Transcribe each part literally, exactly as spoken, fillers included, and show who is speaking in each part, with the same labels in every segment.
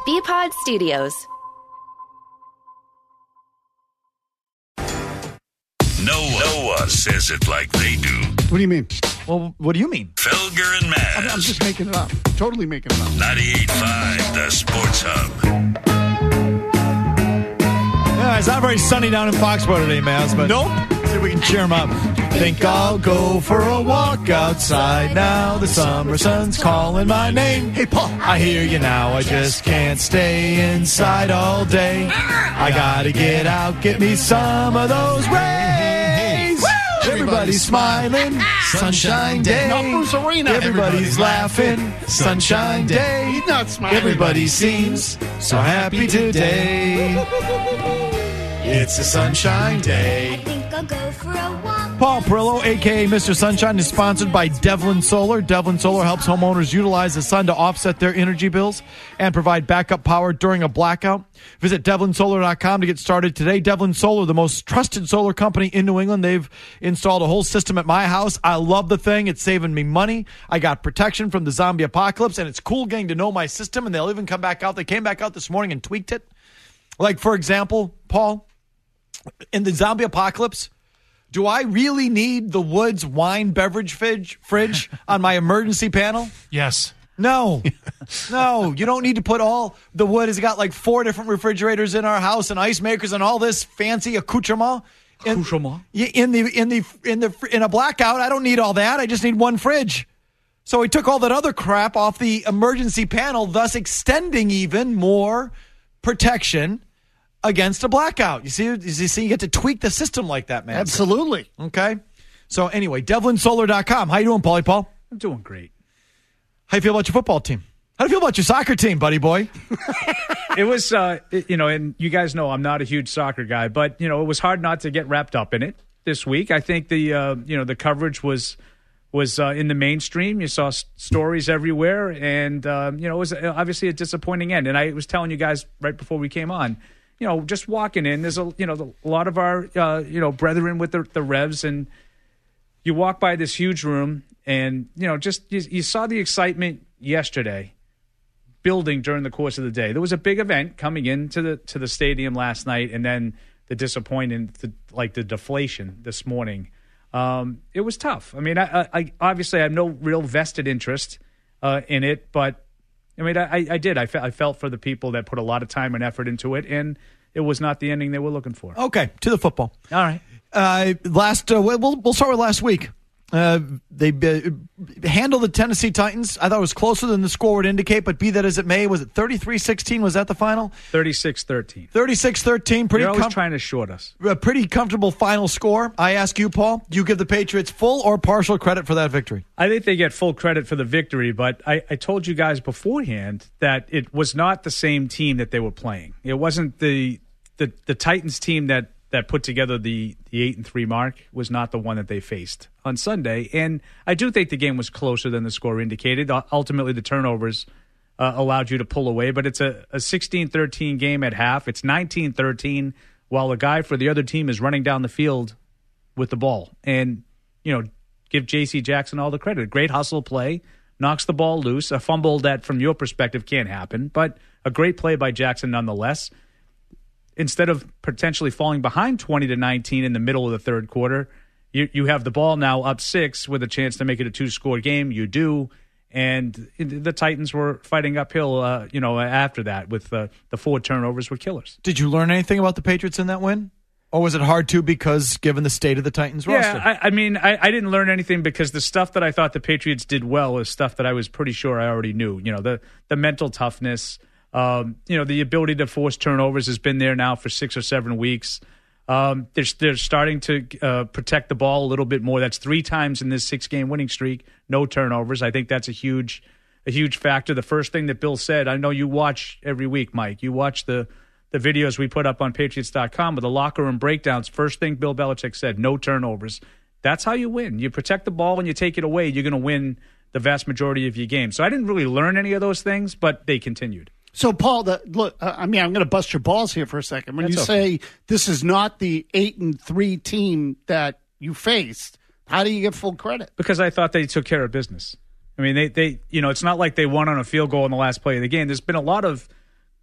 Speaker 1: B-Pod Studios.
Speaker 2: No one, no one says it like they do.
Speaker 3: What do you mean?
Speaker 4: Well, what do you mean?
Speaker 2: Felger and Maz.
Speaker 3: I'm, I'm just making it up. Totally making it up.
Speaker 2: ninety-eight point five, the Sports Hub.
Speaker 4: Yeah, it's not very sunny down in Foxborough today, Maz, but
Speaker 3: Nope.
Speaker 4: see if we can cheer them up. Think I'll go for a walk outside now. The summer sun's calling my name.
Speaker 3: Hey, Paul.
Speaker 4: I hear you now. I just can't stay inside all day. I gotta get out, get me some of those rays. Everybody's smiling. Sunshine day.
Speaker 3: Not Bruce Arena.
Speaker 4: Everybody's laughing. Sunshine day.
Speaker 3: He's not smiling.
Speaker 4: Everybody seems so happy today. It's a sunshine day.
Speaker 5: I think I'll go for a walk.
Speaker 4: Paul Perillo, a k a. Mister Sunshine, is sponsored by Devlin Solar. Devlin Solar helps homeowners utilize the sun to offset their energy bills and provide backup power during a blackout. Visit devlin solar dot com to get started today. Devlin Solar, the most trusted solar company in New England. They've installed a whole system at my house. I love the thing. It's saving me money. I got protection from the zombie apocalypse, and it's cool getting to know my system, and they'll even come back out. They came back out this morning and tweaked it. Like, for example, Paul, in the zombie apocalypse, do I really need the Woods wine beverage fridge, fridge on my emergency panel?
Speaker 6: Yes.
Speaker 4: No. No, you don't need to put all the wood. Has got like four different refrigerators in our house and ice makers and all this fancy accoutrement. In,
Speaker 6: Accoutrement?
Speaker 4: in the in the in the in a blackout, I don't need all that. I just need one fridge. So we took all that other crap off the emergency panel, thus extending even more protection against a blackout. You see, you see, you get to tweak the system like that, man.
Speaker 3: Absolutely.
Speaker 4: Okay. So anyway, devlin solar dot com. How you doing, Paulie Paul?
Speaker 6: I'm doing great.
Speaker 4: How you feel about your football team? How do you feel about your soccer team, buddy boy?
Speaker 6: It was, uh, you know, and you guys know I'm not a huge soccer guy, but, you know, it was hard not to get wrapped up in it this week. I think the, uh, you know, the coverage was was uh, in the mainstream. You saw s- stories everywhere, and, uh, you know, it was obviously a disappointing end. And I was telling you guys right before we came on, you know, just walking in, there's a, you know, a lot of our, uh, you know, brethren with the, the Revs, and you walk by this huge room, and, you know, just you, you saw the excitement yesterday building during the course of the day. There was a big event coming into the to the stadium last night, and then the disappointment, the, like the deflation this morning. Um, it was tough. I mean, I, I obviously I have no real vested interest uh, in it, but I mean, I, I did. I, fe- I felt for the people that put a lot of time and effort into it, and it was not the ending they were looking for.
Speaker 4: Okay, to the football.
Speaker 6: All right.
Speaker 4: Uh, last, uh, we'll we'll start with last week. Uh, they uh, handled the Tennessee Titans. I thought it was closer than the score would indicate, but be that as it may, was it thirty-three sixteen? Was that the final?
Speaker 6: thirty-six thirteen.
Speaker 4: thirty-six thirteen. Pretty
Speaker 6: You're always
Speaker 4: com-
Speaker 6: trying to short us.
Speaker 4: A pretty comfortable final score. I ask you, Paul, do you give the Patriots full or partial credit for that victory?
Speaker 6: I think they get full credit for the victory, but I, I told you guys beforehand that it was not the same team that they were playing. It wasn't the the, the Titans team that, that put together the, the eight and three mark was not the one that they faced on Sunday. And I do think the game was closer than the score indicated. Ultimately, the turnovers uh, allowed you to pull away, but it's a, a sixteen thirteen game at half. It's nineteen thirteen while a guy for the other team is running down the field with the ball. And, you know, give J C Jackson all the credit. Great hustle play, knocks the ball loose, a fumble that from your perspective can't happen, but a great play by Jackson nonetheless. Instead of potentially falling behind twenty to nineteen in the middle of the third quarter, you you have the ball now up six with a chance to make it a two-score game. You do, and the Titans were fighting uphill, uh, you know, after that with uh, the four turnovers were killers.
Speaker 4: Did you learn anything about the Patriots in that win? Or was it hard to because given the state of the Titans roster?
Speaker 6: Yeah, I, I mean, I, I didn't learn anything because the stuff that I thought the Patriots did well is stuff that I was pretty sure I already knew. You know, the the mental toughness, um, you know, the ability to force turnovers has been there now for six or seven weeks. Um, they're, they're starting to uh, protect the ball a little bit more. That's three times in this six-game winning streak, no turnovers. I think that's a huge, a huge factor. The first thing that Bill said, I know you watch every week, Mike. You watch the the videos we put up on Patriots dot com with the locker room breakdowns. First thing Bill Belichick said, no turnovers. That's how you win. You protect the ball and you take it away, you're going to win the vast majority of your games. So I didn't really learn any of those things, but they continued.
Speaker 3: So, Paul, the, look, uh, I mean, I'm going to bust your balls here for a second. When
Speaker 6: That's
Speaker 3: you
Speaker 6: okay.
Speaker 3: say this is not the eight and three team that you faced, how do you get full credit?
Speaker 6: Because I thought they took care of business. I mean, they, they, you know, it's not like they won on a field goal in the last play of the game. There's been a lot of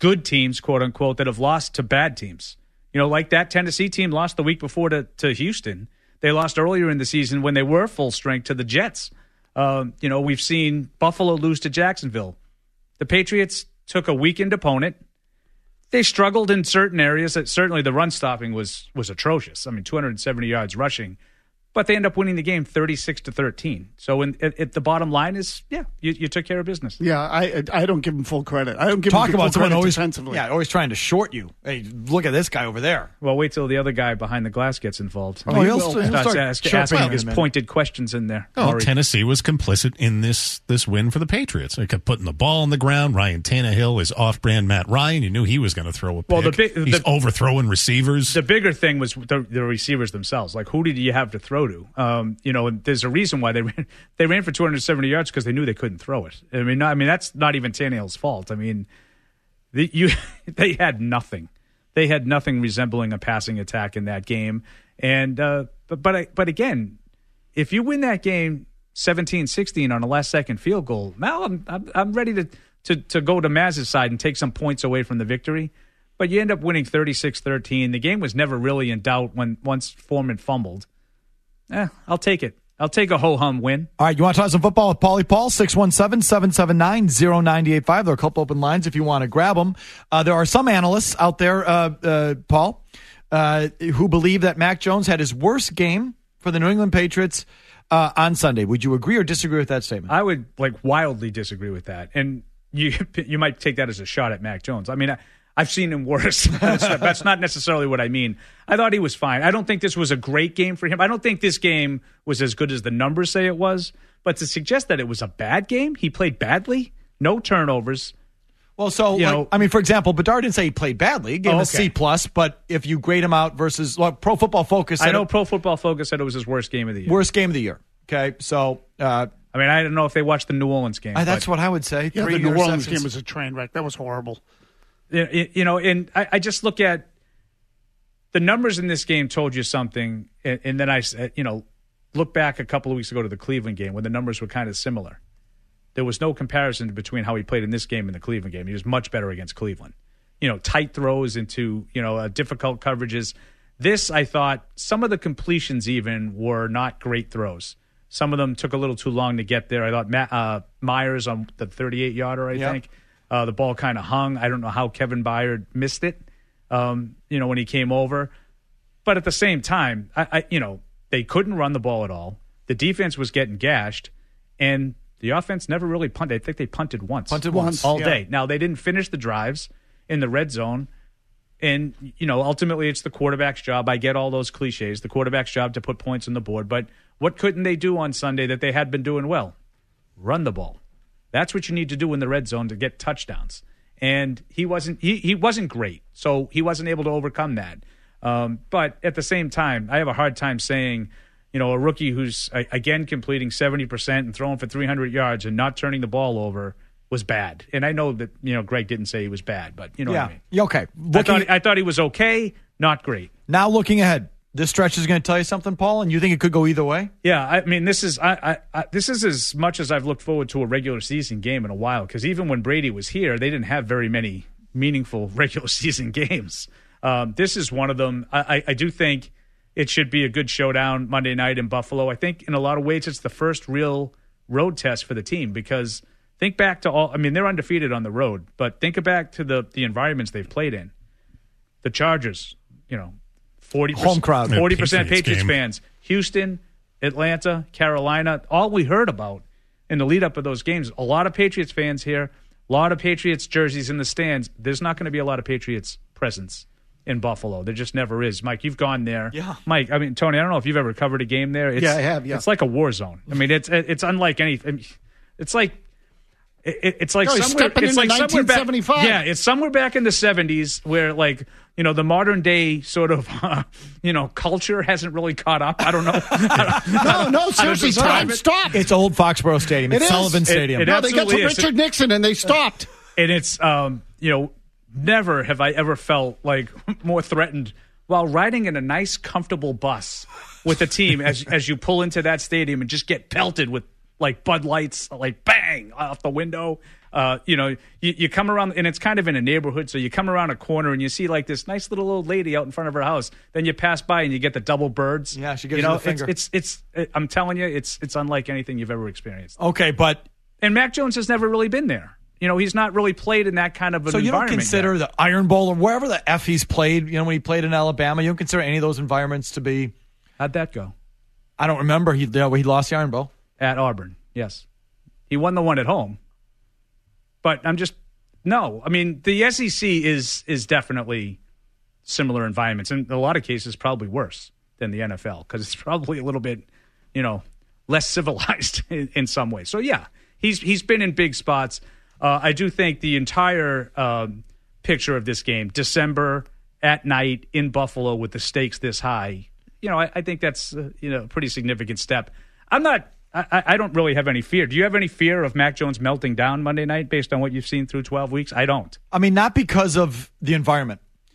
Speaker 6: good teams, quote unquote, that have lost to bad teams. You know, like that Tennessee team lost the week before to, to Houston. They lost earlier in the season when they were full strength to the Jets. Um, you know, we've seen Buffalo lose to Jacksonville. The Patriots took a weakened opponent. They struggled in certain areas. Certainly the run stopping was was atrocious. I mean, two hundred seventy yards rushing. But they end up winning the game thirty-six to thirteen. So in, it, it, the bottom line is, yeah, you, you took care of business.
Speaker 3: Yeah, I I don't give him full credit. I don't give
Speaker 4: Talk
Speaker 3: him
Speaker 4: about
Speaker 3: full
Speaker 4: someone
Speaker 3: credit
Speaker 4: always,
Speaker 3: defensively.
Speaker 4: yeah, always trying to short you. Hey, look at this guy over there.
Speaker 6: Well, wait till the other guy behind the glass gets involved.
Speaker 4: Oh, he'll,
Speaker 3: will.
Speaker 4: he'll
Speaker 6: Starts
Speaker 4: start
Speaker 6: ask,
Speaker 4: short
Speaker 6: asking
Speaker 4: firing
Speaker 6: his
Speaker 4: in a minute.
Speaker 6: pointed questions in there.
Speaker 1: Oh,
Speaker 6: Maury.
Speaker 1: Tennessee was complicit in this this win for the Patriots. They kept putting the ball on the ground. Ryan Tannehill is off-brand Matt Ryan. You knew he was going to throw a pick.
Speaker 6: Well, the big-
Speaker 1: He's
Speaker 6: the-
Speaker 1: overthrowing receivers.
Speaker 6: The bigger thing was the, the receivers themselves. Like, who did you have to throw to? Um, you know, and there's a reason why they ran, they ran for two hundred seventy yards because they knew they couldn't throw it. I mean, not, I mean that's not even Tannehill's fault. I mean, the, you they had nothing. They had nothing resembling a passing attack in that game. And uh, but but but again, if you win that game seventeen sixteen on a last second field goal, now I'm I'm, I'm ready to, to to go to Maz's side and take some points away from the victory. But you end up winning thirty-six thirteen. The game was never really in doubt when once Foreman fumbled. Eh, I'll take it. I'll take a ho-hum win.
Speaker 4: All right, you want to talk some football with Paulie Paul? six one seven, seven seven nine, zero nine eight five. There are a couple open lines if you want to grab them. Uh, there are some analysts out there, uh, uh, Paul, uh, who believe that Mac Jones had his worst game for the New England Patriots uh, on Sunday. Would you agree or disagree with that statement?
Speaker 6: I would like wildly disagree with that. And you you might take that as a shot at Mac Jones. I mean, I, I've seen him worse. that's, that's not necessarily what I mean. I thought he was fine. I don't think this was a great game for him. I don't think this game was as good as the numbers say it was. But to suggest that it was a bad game, he played badly, no turnovers.
Speaker 4: Well, so,
Speaker 6: You
Speaker 4: like,
Speaker 6: know-
Speaker 4: I mean, for example, Bedard didn't say he played badly. He gave
Speaker 6: Oh,
Speaker 4: him a
Speaker 6: okay.
Speaker 4: C plus, but if you grade him out versus well, Pro Football Focus said
Speaker 6: I know
Speaker 4: it-
Speaker 6: Pro Football Focus said it was his worst game of the year.
Speaker 4: worst game of the year. Okay, so uh,
Speaker 6: I mean, I don't know if they watched the New Orleans game.
Speaker 4: I, that's
Speaker 6: but-
Speaker 4: what I would say.
Speaker 3: Yeah,
Speaker 4: Three
Speaker 3: the New Orleans
Speaker 4: interceptions.
Speaker 3: game was a train wreck. That was horrible.
Speaker 6: You you know, and I, I just look at the numbers in this game told you something, and, and then I, said, you know, look back a couple of weeks ago to the Cleveland game when the numbers were kind of similar. There was no comparison between how he played in this game and the Cleveland game. He was much better against Cleveland. You know, tight throws into, you know, uh, difficult coverages. This, I thought, some of the completions even were not great throws. Some of them took a little too long to get there. I thought Matt, uh, Myers on the thirty-eight yarder, I
Speaker 4: Yep.
Speaker 6: think. Uh, the ball kind of hung. I don't know how Kevin Byard missed it, um, you know, when he came over. But at the same time, I, I, you know, they couldn't run the ball at all. The defense was getting gashed, and the offense never really punted. I think they punted once.
Speaker 4: Punted once,
Speaker 6: all
Speaker 3: yeah.
Speaker 6: day. Now, they didn't finish the drives in the red zone. And, you know, ultimately it's the quarterback's job. I get all those cliches. The quarterback's job to put points on the board. But what couldn't they do on Sunday that they had been doing well? Run the ball. That's what you need to do in the red zone to get touchdowns. And he wasn't he, he wasn't great, so he wasn't able to overcome that. Um, but at the same time, I have a hard time saying, you know, a rookie who's, again, completing seventy percent and throwing for three hundred yards and not turning the ball over was bad. And I know that, you know, Greg didn't say he was bad, but you know
Speaker 4: yeah.
Speaker 6: what I mean.
Speaker 4: Yeah, okay.
Speaker 6: I
Speaker 4: Looking,
Speaker 6: thought, I thought he was okay, not great.
Speaker 4: now looking ahead, this stretch is going to tell you something, Paul, and you think it could go either way?
Speaker 6: Yeah, I mean, this is I, I, I, this is as much as I've looked forward to a regular season game in a while. Because even when Brady was here, they didn't have very many meaningful regular season games. Um, this is one of them. I, I, I do think it should be a good showdown Monday night in Buffalo. I think in a lot of ways it's the first real road test for the team. Because think back to all. I mean, they're undefeated on the road, but think back to the the environments they've played in. The Chargers, you know. forty percent,
Speaker 4: Home crowd.
Speaker 6: forty percent
Speaker 1: Patriots
Speaker 6: Patriots
Speaker 1: game.
Speaker 6: fans. Houston, Atlanta, Carolina, all we heard about in the lead up of those games. A lot of Patriots fans here, a lot of Patriots jerseys in the stands. There's not going to be a lot of Patriots presence in Buffalo. There just never is. Mike, you've gone there.
Speaker 4: Yeah.
Speaker 6: Mike, I mean, Tony, I don't know if you've ever covered a game there. It's,
Speaker 3: Yeah, I have, yeah.
Speaker 6: It's like a war zone. I mean, it's it's unlike anything. It's like it, it's like
Speaker 3: No, he's
Speaker 6: somewhere,
Speaker 3: stepping
Speaker 6: it's
Speaker 3: into
Speaker 6: like somewhere back,
Speaker 3: nineteen seventy-five.
Speaker 6: yeah, it's somewhere back in the seventies where, like, you know, the modern day sort of, uh, you know, culture hasn't really caught up. I don't know.
Speaker 3: No, no, seriously,
Speaker 6: describe
Speaker 3: time
Speaker 6: it.
Speaker 3: stopped.
Speaker 4: It's old Foxborough Stadium. It's
Speaker 3: It is.
Speaker 4: Sullivan
Speaker 6: It-
Speaker 4: Stadium.
Speaker 6: it
Speaker 3: no, they got to
Speaker 6: absolutely is.
Speaker 3: Richard Nixon and they stopped.
Speaker 6: And it's, um, you know, never have I ever felt like more threatened while riding in a nice, comfortable bus with the team as as you pull into that stadium and just get pelted with like Bud Lights, like bang off the window. Uh, you know, you, you come around, and it's kind of in a neighborhood, so you come around a corner and you see like this nice little old lady out in front of her house. Then you pass by and you get the double birds.
Speaker 4: Yeah, she gives
Speaker 6: you know,
Speaker 4: you the finger.
Speaker 6: It's, it's, it's, I'm telling you, it's, it's unlike anything you've ever experienced.
Speaker 4: Okay, but
Speaker 6: and Mac Jones has never really been there. You know, he's not really played in that kind of an
Speaker 4: so you don't
Speaker 6: environment
Speaker 4: consider
Speaker 6: yet.
Speaker 4: the Iron Bowl or wherever the F he's played. You know, when he played in Alabama, you don't consider any of those environments to be.
Speaker 6: How'd that go?
Speaker 4: I don't remember. He yeah, he lost the Iron Bowl
Speaker 6: at Auburn. Yes, he won the one at home. But I'm just no. I mean, the S E C is is definitely similar environments, in a lot of cases probably worse than the N F L because it's probably a little bit, you know, less civilized in, in some ways. So yeah, he's he's been in big spots. Uh, I do think the entire um, picture of this game, December at night in Buffalo with the stakes this high, you know, I, I think that's uh, you know a pretty significant step. I'm not. I, I don't really have any fear. Do you have any fear of Mac Jones melting down Monday night based on what you've seen through twelve weeks? I don't.
Speaker 4: I mean, not because of the environment,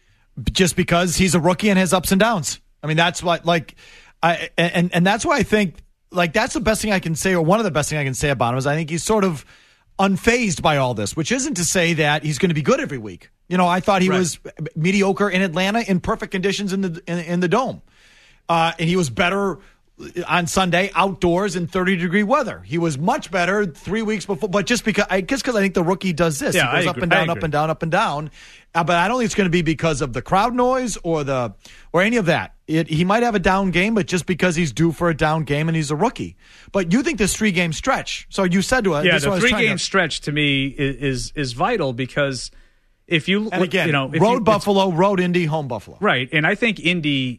Speaker 4: just because he's a rookie and has ups and downs. I mean, that's what like, I and and that's why I think like that's the best thing I can say, or one of the best thing I can say about him is I think he's sort of unfazed by all this, which isn't to say that he's going to be good every week. You know, I thought he right. was mediocre in Atlanta in perfect conditions in the in, in the dome, uh, and he was better on Sunday outdoors in thirty degree weather. He was much better three weeks before, but just because I guess because I think the rookie does this,
Speaker 6: yeah,
Speaker 4: he goes
Speaker 6: I
Speaker 4: up
Speaker 6: agree.
Speaker 4: and down, up and down, up and down. Uh, but I don't think it's going to be because of the crowd noise or the or any of that. It, he might have a down game, but just because he's due for a down game and he's a rookie. But you think this three game stretch? So you said to us,
Speaker 6: yeah, the three game
Speaker 4: to,
Speaker 6: stretch to me is, is is vital because if you
Speaker 4: and again,
Speaker 6: you know if
Speaker 4: road
Speaker 6: you,
Speaker 4: Buffalo, road Indy, home Buffalo,
Speaker 6: right? And I think Indy.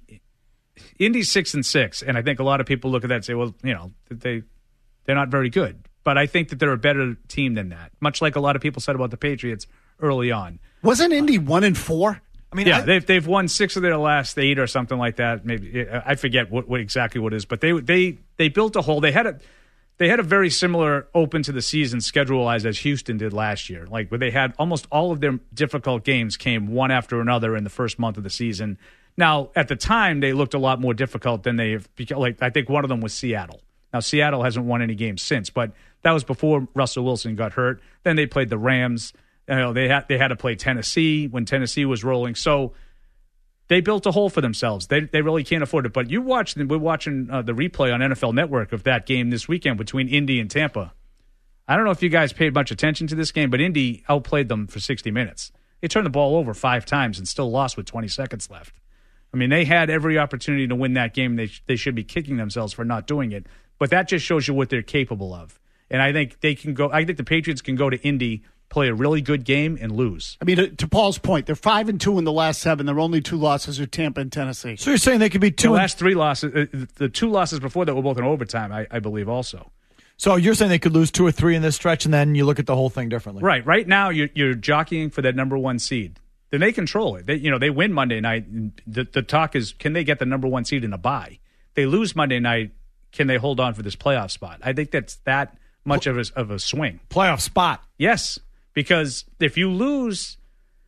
Speaker 6: Indy's six and six, and I think a lot of people look at that and say, "Well, you know, they they're not very good." But I think that they're a better team than that. Much like a lot of people said about the Patriots early on.
Speaker 3: Wasn't Indy one and four?
Speaker 4: I mean,
Speaker 6: yeah,
Speaker 4: I,
Speaker 6: they've they've won six of their last eight or something like that. Maybe I forget what, what exactly what it is, but they they they built a hole. They had a they had a very similar open to the season schedule as as Houston did last year. Like where they had almost all of their difficult games came one after another in the first month of the season. Now, at the time, they looked a lot more difficult than they have. Like I think one of them was Seattle. Now, Seattle hasn't won any games since, but that was before Russell Wilson got hurt. Then they played the Rams. You know, they had they had to play Tennessee when Tennessee was rolling. So they built a hole for themselves. They they really can't afford it. But you watch, we're watching uh, the replay on N F L Network of that game this weekend between Indy and Tampa. I don't know if you guys paid much attention to this game, but Indy outplayed them for sixty minutes. They turned the ball over five times and still lost with twenty seconds left. I mean, they had every opportunity to win that game. They they should be kicking themselves for not doing it. But that just shows you what they're capable of. And I think they can go. I think the Patriots can go to Indy, play a really good game, and lose.
Speaker 3: I mean, to Paul's point, they're five and two in the last seven. Their only two losses are Tampa and Tennessee.
Speaker 4: So you're saying they could be two?
Speaker 6: The
Speaker 4: and,
Speaker 6: last three losses, uh, the two losses before that were both in overtime. I, I believe also.
Speaker 4: So you're saying they could lose two or three in this stretch, and then you look at the whole thing differently,
Speaker 6: right? Right now, you're, you're jockeying for that number one seed. Then they control it. They, you know, they win Monday night. And the, the talk is, can they get the number one seed in a bye? They lose Monday night. Can they hold on for this playoff spot? I think that's that much of a, of a swing.
Speaker 4: Playoff spot,
Speaker 6: yes. Because if you lose,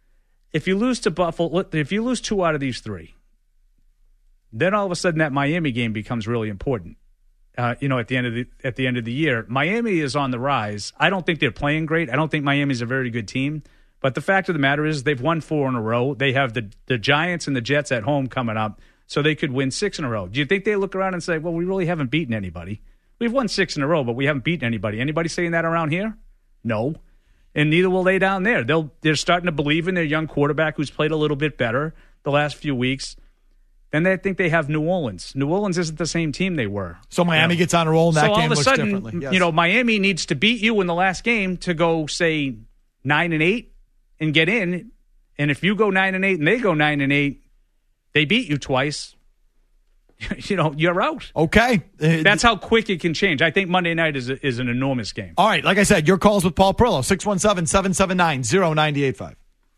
Speaker 6: if you lose to Buffalo, if you lose two out of these three, then all of a sudden that Miami game becomes really important. Uh, you know, at the end of the at the end of the year, Miami is on the rise. I don't think they're playing great. I don't think Miami's a very good team. But the fact of the matter is they've won four in a row. They have the, the Giants and the Jets at home coming up, so they could win six in a row. Do you think they look around and say, well, we really haven't beaten anybody? We've won six in a row, but we haven't beaten anybody. Anybody saying that around here? No. And neither will they down there. They'll, they're starting to believe in their young quarterback who's played a little bit better the last few weeks. Then they think they have New Orleans. New Orleans isn't the same team they were.
Speaker 4: So Miami you know? gets on a roll, and that
Speaker 6: so
Speaker 4: game
Speaker 6: all of a
Speaker 4: looks
Speaker 6: sudden,
Speaker 4: differently. Yes.
Speaker 6: You know, Miami needs to beat you in the last game to go, say, nine and eight and get in. And if you go nine and eight and they go nine and eight, they beat you twice. You know, you're out.
Speaker 4: Okay. Uh,
Speaker 6: That's how quick it can change. I think Monday night is a, is an enormous game.
Speaker 4: All right. Like I said, your calls with Paul Perillo, six one seven, seven seven nine, zero nine eight five.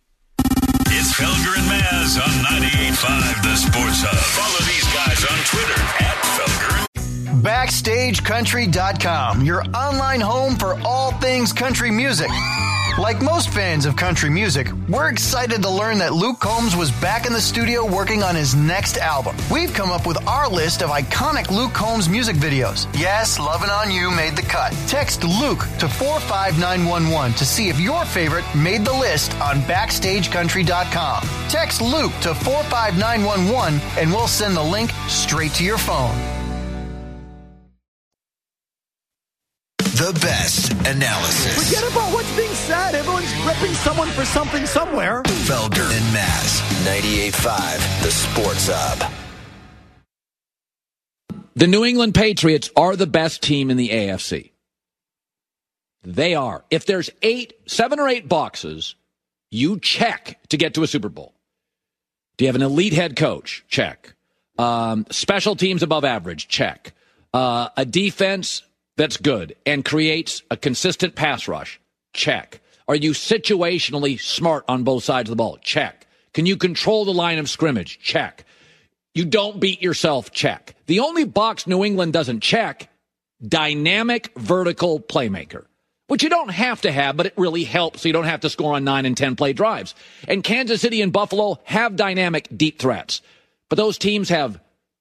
Speaker 2: It's Felger and Maz on ninety-eight point five The Sports Hub. Follow these guys on Twitter at Felger.
Speaker 7: Backstage Country dot com, your online home for all things country music. Like most fans of country music, we're excited to learn that Luke Combs was back in the studio working on his next album. We've come up with our list of iconic Luke Combs music videos. Yes, Lovin' On You made the cut. Text Luke to four five nine one one to see if your favorite made the list on backstage country dot com. Text Luke to four five nine one one and we'll send the link straight to your phone.
Speaker 2: The best analysis.
Speaker 3: Forget about what's being said. Everyone's ripping someone for something somewhere.
Speaker 2: Felger and Maz, ninety-eight point five, The Sports Hub.
Speaker 8: The New England Patriots are the best team in the A F C. They are. If there's eight, seven or eight boxes, you check to get to a Super Bowl. Do you have an elite head coach? Check. Um, special teams above average? Check. Uh, a defense that's good and creates a consistent pass rush? Check. Are you situationally smart on both sides of the ball? Check. Can you control the line of scrimmage? Check. You don't beat yourself? Check. The only box New England doesn't check, dynamic vertical playmaker, which you don't have to have, but it really helps so you don't have to score on nine and ten play drives. And Kansas City and Buffalo have dynamic deep threats. But those teams have,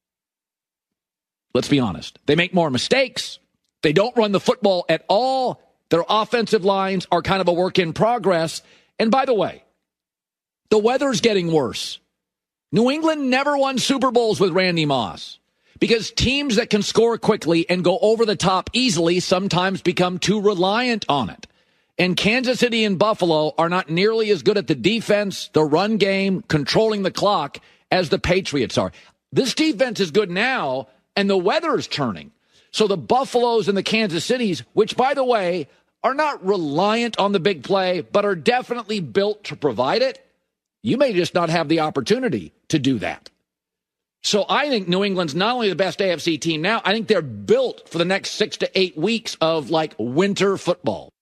Speaker 8: let's be honest, they make more mistakes. They don't run the football at all. Their offensive lines are kind of a work in progress. And by the way, the weather's getting worse. New England never won Super Bowls with Randy Moss because teams that can score quickly and go over the top easily sometimes become too reliant on it. And Kansas City and Buffalo are not nearly as good at the defense, the run game, controlling the clock as the Patriots are. This defense is good now, and the weather is turning. So the Buffaloes and the Kansas Cities, which, by the way, are not reliant on the big play, but are definitely built to provide it, you may just not have the opportunity to do that. So I think New England's not only the best A F C team now, I think they're built for the next six to eight weeks of, like, winter football.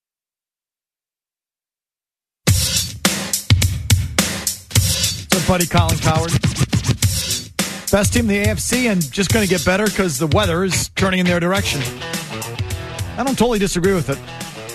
Speaker 4: So, buddy, Colin Cowherd. Best team in the A F C and just going to get better because the weather is turning in their direction. I don't totally disagree with it.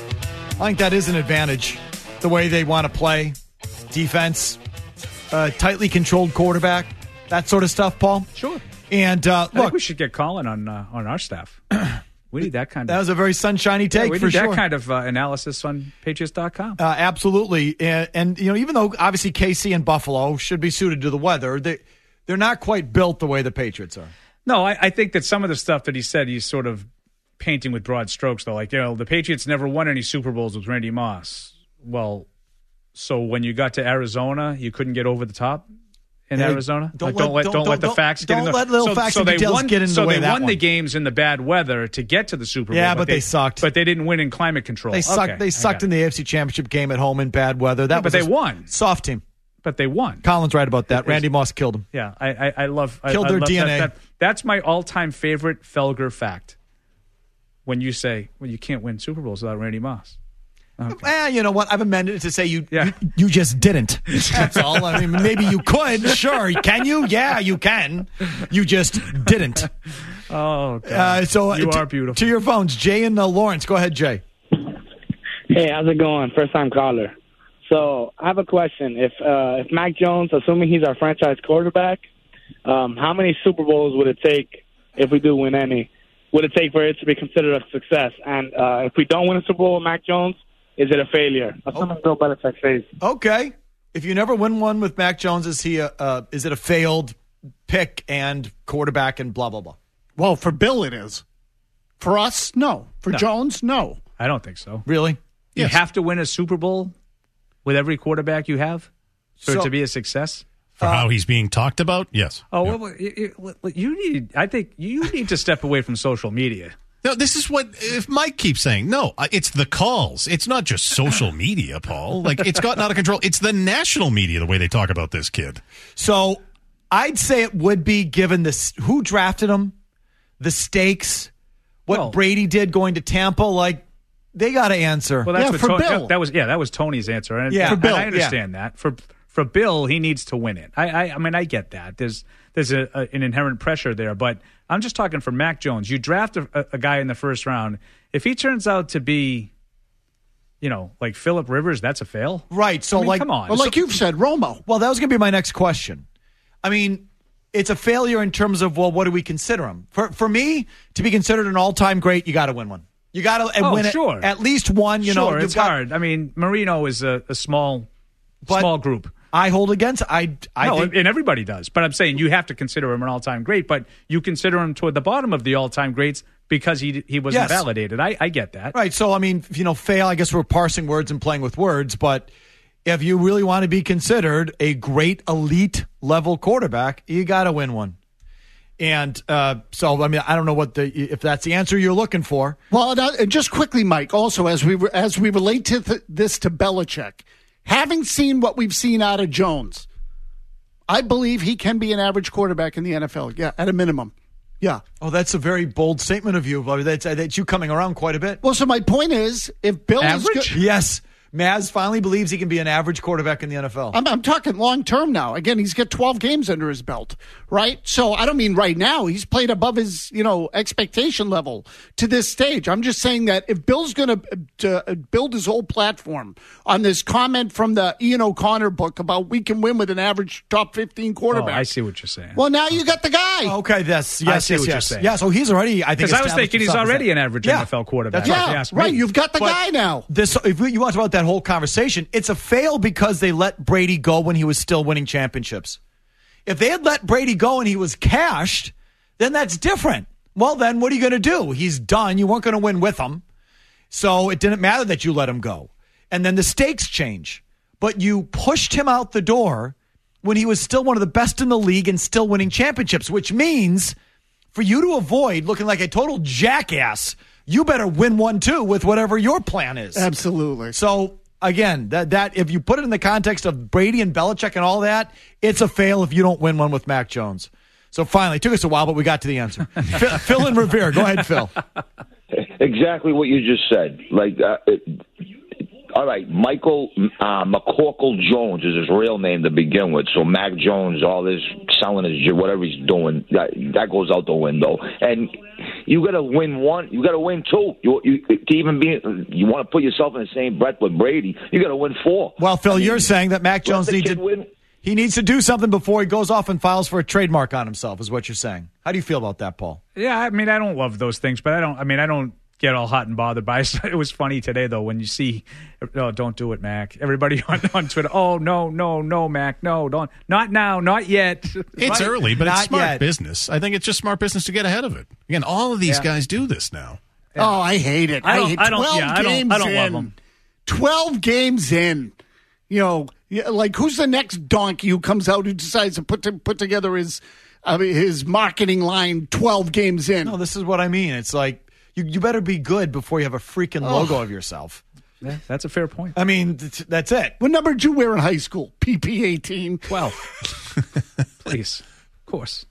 Speaker 4: I think that is an advantage. The way they want to play, defense, uh, tightly controlled quarterback, that sort of stuff, Paul.
Speaker 6: Sure.
Speaker 4: And uh,
Speaker 6: I
Speaker 4: look,
Speaker 6: think we should get Colin on uh, on our staff. We need that kind of.
Speaker 4: That was a very sunshiny take
Speaker 6: yeah, we
Speaker 4: for
Speaker 6: need
Speaker 4: sure.
Speaker 6: that kind of uh, analysis on Patriots dot com.
Speaker 4: Uh, absolutely. And, and, you know, even though obviously K C and Buffalo should be suited to the weather, they, they're not quite built the way the Patriots are.
Speaker 6: No, I, I think that some of the stuff that he said, he's sort of painting with broad strokes, though. Like, you know, the Patriots never won any Super Bowls with Randy Moss. Well, so when you got to Arizona, you couldn't get over the top in
Speaker 4: Hey,
Speaker 6: Arizona?
Speaker 4: don't
Speaker 6: Like,
Speaker 4: let-
Speaker 6: don't let
Speaker 4: don't-
Speaker 6: don't let the
Speaker 4: don't-
Speaker 6: facts get in
Speaker 4: don't
Speaker 6: the
Speaker 4: let little
Speaker 6: so,
Speaker 4: facts
Speaker 6: so
Speaker 4: and
Speaker 6: they
Speaker 4: details
Speaker 6: won,
Speaker 4: get in the
Speaker 6: so
Speaker 4: way
Speaker 6: they
Speaker 4: of that
Speaker 6: won the
Speaker 4: one.
Speaker 6: games in the bad weather to get to the Super Bowl.
Speaker 4: Yeah, but they sucked.
Speaker 6: But they didn't win in climate control.
Speaker 4: They sucked.
Speaker 6: Okay,
Speaker 4: They
Speaker 6: I
Speaker 4: sucked
Speaker 6: got
Speaker 4: in
Speaker 6: it.
Speaker 4: the A F C Championship game at home in bad weather. That
Speaker 6: Yeah, but
Speaker 4: was
Speaker 6: they
Speaker 4: a
Speaker 6: won.
Speaker 4: Soft team.
Speaker 6: But they won.
Speaker 4: Colin's right about that.
Speaker 6: It-
Speaker 4: Randy Moss killed him.
Speaker 6: Yeah, I, I, I love I,
Speaker 4: Killed
Speaker 6: I
Speaker 4: their
Speaker 6: love
Speaker 4: D N A.
Speaker 6: That, that, that's my all-time favorite Felger fact. When you say, well, you can't win Super Bowls without Randy Moss. Okay.
Speaker 4: Eh, you know what? I've amended it to say you,
Speaker 6: Yeah.
Speaker 4: you you just didn't. That's all. I mean, maybe you could. Sure. Can you? Yeah, you can. You just didn't.
Speaker 6: Oh, God.
Speaker 4: Uh, so
Speaker 6: you
Speaker 4: to,
Speaker 6: are beautiful.
Speaker 4: To your phones, Jay and uh, Lawrence. Go ahead, Jay.
Speaker 9: Hey, how's it going? First time caller. So I have a question. If uh, if Mac Jones, assuming he's our franchise quarterback, um, how many Super Bowls would it take, if we do win any, would it take for it to be considered a success? And uh, if we don't win a Super Bowl with Mac Jones, is it a failure? Assuming Bill Belichick says.
Speaker 4: Okay. If you never win one with Mac Jones, is he a, uh, is it a failed pick and quarterback and blah, blah, blah?
Speaker 3: Well, for Bill it is. For us, no. For
Speaker 6: No.
Speaker 3: Jones, no.
Speaker 6: I don't think so.
Speaker 4: Really?
Speaker 6: You
Speaker 1: Yes.
Speaker 6: have to win a Super Bowl with every quarterback you have for
Speaker 4: So-
Speaker 6: it to be a success?
Speaker 1: For how he's being talked about, yes.
Speaker 6: Oh,
Speaker 1: Yeah.
Speaker 6: well, you, you- you need. I think you need to step away from social media.
Speaker 1: No, this is what if Mike keeps saying. No, uh, it's the calls. It's not just social media, Paul. Like, it's gotten out of control. It's the national media, the way they talk about this kid.
Speaker 4: So I'd say it would be given this who drafted him, the stakes, what
Speaker 6: Well-
Speaker 4: Brady did going to Tampa. Like, they got to answer.
Speaker 6: Well, that's
Speaker 3: Yeah,
Speaker 6: what
Speaker 3: for
Speaker 6: Tony,
Speaker 3: Bill.
Speaker 6: that, that was. Yeah, that was Tony's answer. And,
Speaker 4: Yeah,
Speaker 6: and
Speaker 4: for Bill,
Speaker 6: I understand that. For for Bill, he needs to win it. I I, I mean, I get that. There's there's a, a, an inherent pressure there, but I'm just talking for Mac Jones. You draft a, a guy in the first round. If he turns out to be, you know, like Phillip Rivers, that's a fail.
Speaker 4: Right. So,
Speaker 6: I mean,
Speaker 4: like,
Speaker 6: come on.
Speaker 3: Well, like
Speaker 6: So-
Speaker 3: you've said, Romo.
Speaker 4: well, that was going to be my next question. I mean, it's a failure in terms of, well, what do we consider him? For for me, to be considered an all-time great, you got to win one. You got to
Speaker 6: Oh,
Speaker 4: win
Speaker 6: sure.
Speaker 4: it, at least one. You
Speaker 6: sure,
Speaker 4: know,
Speaker 6: it's
Speaker 4: you've got-
Speaker 6: hard. I mean, Marino is a, a small,
Speaker 4: But
Speaker 6: small group.
Speaker 4: I hold against. I I
Speaker 6: no,
Speaker 4: think
Speaker 6: and everybody does. But I'm saying you have to consider him an all-time great, but you consider him toward the bottom of the all-time greats because he he wasn't
Speaker 4: Yes.
Speaker 6: validated. I, I get that.
Speaker 4: right. So I mean, you know, fail. I guess we're parsing words and playing with words, but if you really want to be considered a great elite level quarterback, you got to win one. And uh, so, I mean, I don't know what the if that's the answer you're looking for.
Speaker 3: Well, and, uh, and just quickly, Mike. Also, as we as we relate to th- this to Belichick, having seen what we've seen out of Jones, I believe he can be an average quarterback in the N F L. Yeah, at a minimum. Yeah.
Speaker 4: Oh, that's a very bold statement of you. Bobby. That's, that's you coming around quite a bit.
Speaker 3: Well, so my point is, if Bill
Speaker 6: Average?
Speaker 3: is good,
Speaker 4: Yes. Maz finally believes he can be an average quarterback in the N F L.
Speaker 3: I'm, I'm talking long term now. Again, he's got twelve games under his belt, right? So I don't mean right now. He's played above his, you know, expectation level to this stage. I'm just saying that if Bill's going to uh, build his whole platform on this comment from the Ian O'Connor book about we can win with an average top fifteen
Speaker 6: Oh,
Speaker 3: quarterback.
Speaker 6: I see what you're saying.
Speaker 3: Well, now you got the guy.
Speaker 4: Okay, yes,
Speaker 6: I
Speaker 4: yes,
Speaker 6: see
Speaker 4: yes,
Speaker 6: what you're
Speaker 4: yes.
Speaker 6: saying.
Speaker 4: Yeah, so he's already, I think,
Speaker 6: Because I was
Speaker 4: established
Speaker 6: thinking he's
Speaker 4: himself as
Speaker 6: already
Speaker 4: that.
Speaker 6: an average
Speaker 4: Yeah.
Speaker 6: N F L quarterback.
Speaker 4: That's
Speaker 6: if
Speaker 4: right.
Speaker 6: you
Speaker 3: Yeah,
Speaker 6: ask me.
Speaker 3: right. You've got the
Speaker 4: But
Speaker 3: guy now.
Speaker 4: This, if you want to talk about that whole conversation, it's a fail because they let Brady go when he was still winning championships. If they had let Brady go and he was cashed, then that's different. Well, then what are you going to do? He's done. You weren't going to win with him. So it didn't matter that you let him go. And then the stakes change. But you pushed him out the door when he was still one of the best in the league and still winning championships, which means for you to avoid looking like a total jackass, you better win one too with whatever your plan is.
Speaker 3: Absolutely.
Speaker 4: So again, that that if you put it in the context of Brady and Belichick and all that, it's a fail if you don't win one with Mac Jones. So finally, it took us a while, but we got to the answer. Phil, Phil and Revere, go ahead, Phil.
Speaker 10: Exactly what you just said. Like, uh, it, all right, Michael uh, McCorkle Jones is his real name to begin with. So Mac Jones, all this selling his whatever he's doing, that that goes out the window. And you got to win one. You got to win two. You, you to even be. You want to put yourself in the same breath with Brady. You got to win four.
Speaker 4: Well, Phil,
Speaker 10: I mean,
Speaker 4: you're saying that Mac Jones
Speaker 10: let the
Speaker 4: needs
Speaker 10: kid
Speaker 4: to
Speaker 10: win.
Speaker 4: he needs to do something before he goes off and files for a trademark on himself, is what you're saying. How do you feel about that, Paul?
Speaker 6: Yeah, I mean, I don't love those things, but I don't. I mean, I don't get all hot and bothered by it. It was funny today, though, when you see, oh, don't do it, Mac. Everybody on, on Twitter, oh, no, no, no, Mac, no, don't. Not now, not yet.
Speaker 1: It's
Speaker 4: Right.
Speaker 1: early, but
Speaker 4: Not
Speaker 1: it's smart
Speaker 4: yet.
Speaker 1: business. I think it's just smart business to get ahead of it. Again, all of these
Speaker 6: Yeah.
Speaker 1: guys do this now.
Speaker 3: Oh, I hate it.
Speaker 6: I don't-
Speaker 3: hate
Speaker 6: I don't-
Speaker 3: twelve
Speaker 6: yeah, I don't-
Speaker 3: games
Speaker 6: I don't love
Speaker 3: in.
Speaker 6: them.
Speaker 3: twelve games in. You know, yeah, like who's the next donkey who comes out who decides to put to, put together his I mean, his marketing line twelve games in?
Speaker 4: No, this is what I mean. It's like you, you better be good before you have a freaking logo of yourself.
Speaker 6: Yeah, that's a fair point.
Speaker 4: I mean, th- that's it.
Speaker 3: What number did you wear in high school? P P eighteen.
Speaker 6: twelve. Please. Of course.